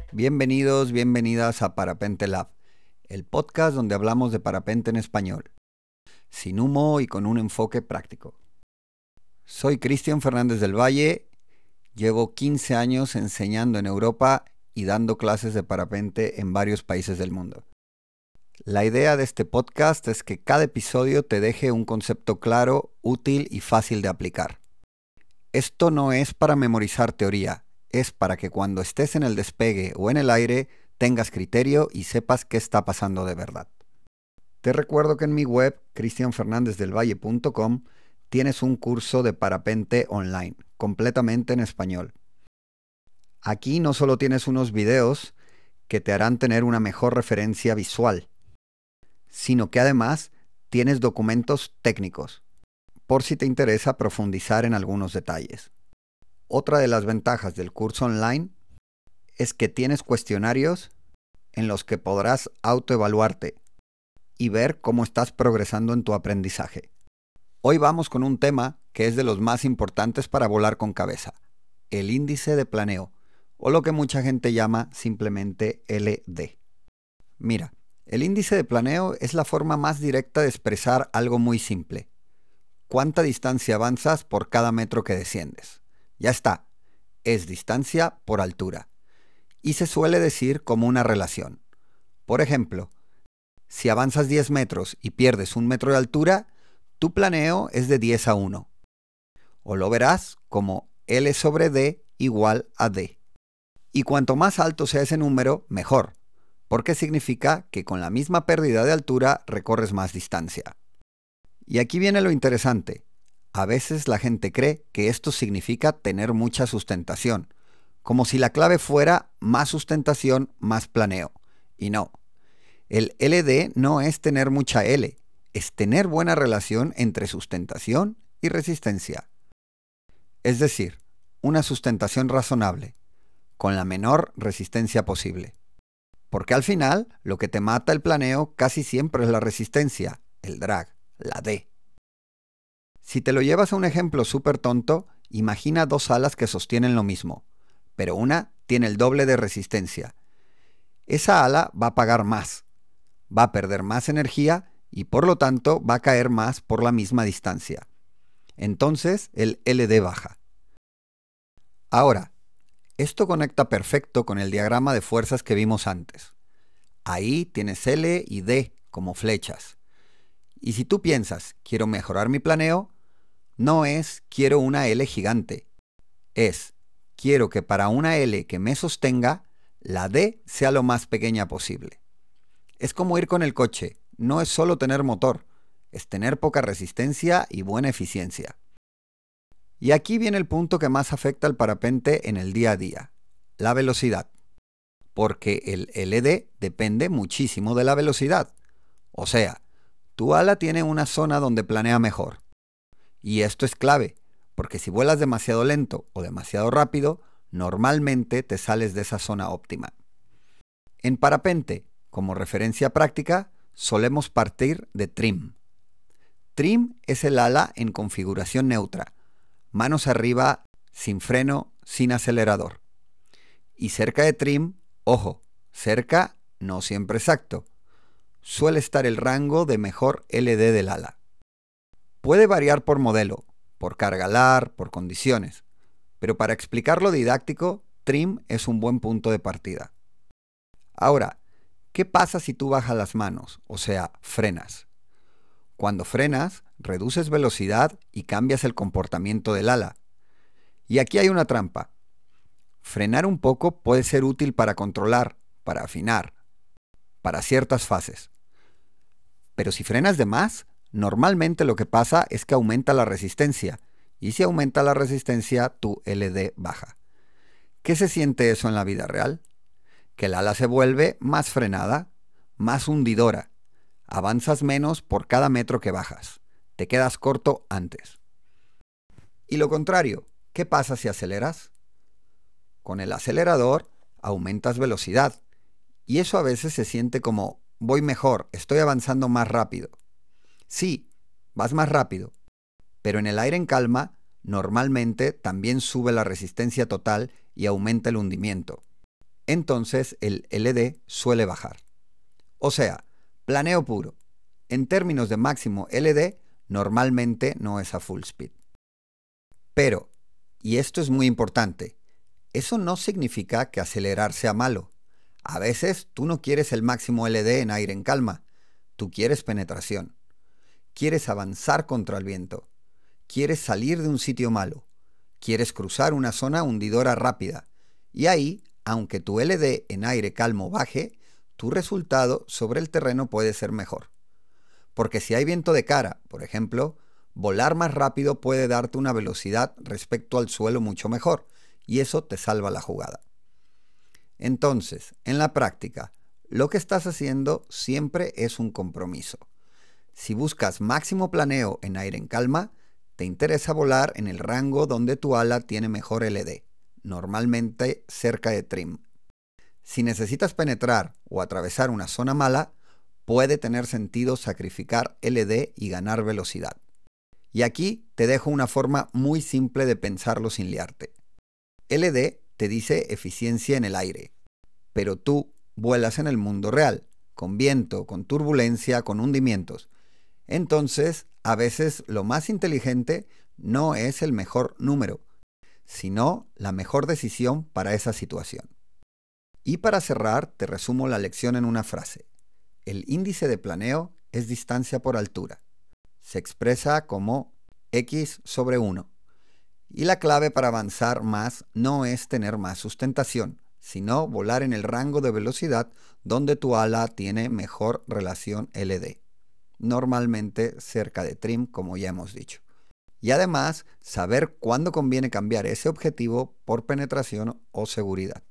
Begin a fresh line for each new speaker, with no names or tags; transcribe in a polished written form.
Bienvenidos, bienvenidas a Parapente Lab, el podcast donde hablamos de parapente en español, sin humo y con un enfoque práctico. Soy Cristian Fernández del Valle, llevo 15 años enseñando en Europa y dando clases de parapente en varios países del mundo. La idea de este podcast es que cada episodio te deje un concepto claro, útil y fácil de aplicar. Esto no es para memorizar teoría, es para que cuando estés en el despegue o en el aire tengas criterio y sepas qué está pasando de verdad. Te recuerdo que en mi web, cristianfernandezdelvalle.com, tienes un curso de parapente online, completamente en español. Aquí no solo tienes unos videos que te harán tener una mejor referencia visual, sino que además tienes documentos técnicos, por si te interesa profundizar en algunos detalles. Otra de las ventajas del curso online es que tienes cuestionarios en los que podrás autoevaluarte y ver cómo estás progresando en tu aprendizaje. Hoy vamos con un tema que es de los más importantes para volar con cabeza, el índice de planeo, o lo que mucha gente llama simplemente LD. Mira, el índice de planeo es la forma más directa de expresar algo muy simple. ¿Cuánta distancia avanzas por cada metro que desciendes? Ya está, es distancia por altura. Y se suele decir como una relación. Por ejemplo, si avanzas 10 metros y pierdes 1 metro de altura, tu planeo es de 10 a 1. O lo verás como L sobre D igual a D. Y cuanto más alto sea ese número, mejor, porque significa que con la misma pérdida de altura recorres más distancia. Y aquí viene lo interesante. A veces la gente cree que esto significa tener mucha sustentación, como si la clave fuera más sustentación, más planeo. Y no. El LD no es tener mucha L, es tener buena relación entre sustentación y resistencia. Es decir, una sustentación razonable, con la menor resistencia posible. Porque al final, lo que te mata el planeo casi siempre es la resistencia, el drag, la D. Si te lo llevas a un ejemplo súper tonto, imagina dos alas que sostienen lo mismo, pero una tiene el doble de resistencia. Esa ala va a pagar más, va a perder más energía y por lo tanto va a caer más por la misma distancia. Entonces el LD baja. Ahora, esto conecta perfecto con el diagrama de fuerzas que vimos antes. Ahí tienes L y D como flechas. Y si tú piensas, quiero mejorar mi planeo, no es quiero una L gigante. Es quiero que para una L que me sostenga, la D sea lo más pequeña posible. Es como ir con el coche, no es solo tener motor, es tener poca resistencia y buena eficiencia. Y aquí viene el punto que más afecta al parapente en el día a día, la velocidad. Porque el LD depende muchísimo de la velocidad. O sea, tu ala tiene una zona donde planea mejor. Y esto es clave, porque si vuelas demasiado lento o demasiado rápido, normalmente te sales de esa zona óptima. En parapente, como referencia práctica, solemos partir de trim. Trim es el ala en configuración neutra, manos arriba, sin freno, sin acelerador. Y cerca de trim, ojo, cerca, no siempre exacto, suele estar el rango de mejor LD del ala. Puede variar por modelo, por carga alar, por condiciones, pero para explicarlo didáctico, trim es un buen punto de partida. Ahora, ¿qué pasa si tú bajas las manos, o sea, frenas? Cuando frenas, reduces velocidad y cambias el comportamiento del ala. Y aquí hay una trampa. Frenar un poco puede ser útil para controlar, para afinar, para ciertas fases. Pero si frenas de más, normalmente lo que pasa es que aumenta la resistencia, y si aumenta la resistencia, tu LD baja. ¿Qué se siente eso en la vida real? Que el ala se vuelve más frenada, más hundidora. Avanzas menos por cada metro que bajas. Te quedas corto antes. Y lo contrario, ¿qué pasa si aceleras? Con el acelerador aumentas velocidad, y eso a veces se siente como voy mejor, estoy avanzando más rápido. Sí, vas más rápido, pero en el aire en calma, normalmente también sube la resistencia total y aumenta el hundimiento. entonces el LD suele bajar. O sea, planeo puro. En términos de máximo LD, normalmente no es a full speed. Pero, y esto es muy importante, eso no significa que acelerar sea malo. A veces tú no quieres el máximo LD en aire en calma, tú quieres penetración. Quieres avanzar contra el viento. Quieres salir de un sitio malo. Quieres cruzar una zona hundidora rápida. Y ahí, aunque tu LD en aire calmo baje, tu resultado sobre el terreno puede ser mejor. Porque si hay viento de cara, por ejemplo, volar más rápido puede darte una velocidad respecto al suelo mucho mejor, y eso te salva la jugada. Entonces, en la práctica, lo que estás haciendo siempre es un compromiso. Si buscas máximo planeo en aire en calma, te interesa volar en el rango donde tu ala tiene mejor LD, normalmente cerca de trim. Si necesitas penetrar o atravesar una zona mala, puede tener sentido sacrificar LD y ganar velocidad. Y aquí te dejo una forma muy simple de pensarlo sin liarte. LD te dice eficiencia en el aire, pero tú vuelas en el mundo real, con viento, con turbulencia, con hundimientos. Entonces, a veces lo más inteligente no es el mejor número, sino la mejor decisión para esa situación. Y para cerrar, te resumo la lección en una frase. El índice de planeo es distancia por altura. Se expresa como x/1. Y la clave para avanzar más no es tener más sustentación, sino volar en el rango de velocidad donde tu ala tiene mejor relación LD. Normalmente cerca de trim, como ya hemos dicho. Y además, saber cuándo conviene cambiar ese objetivo por penetración o seguridad.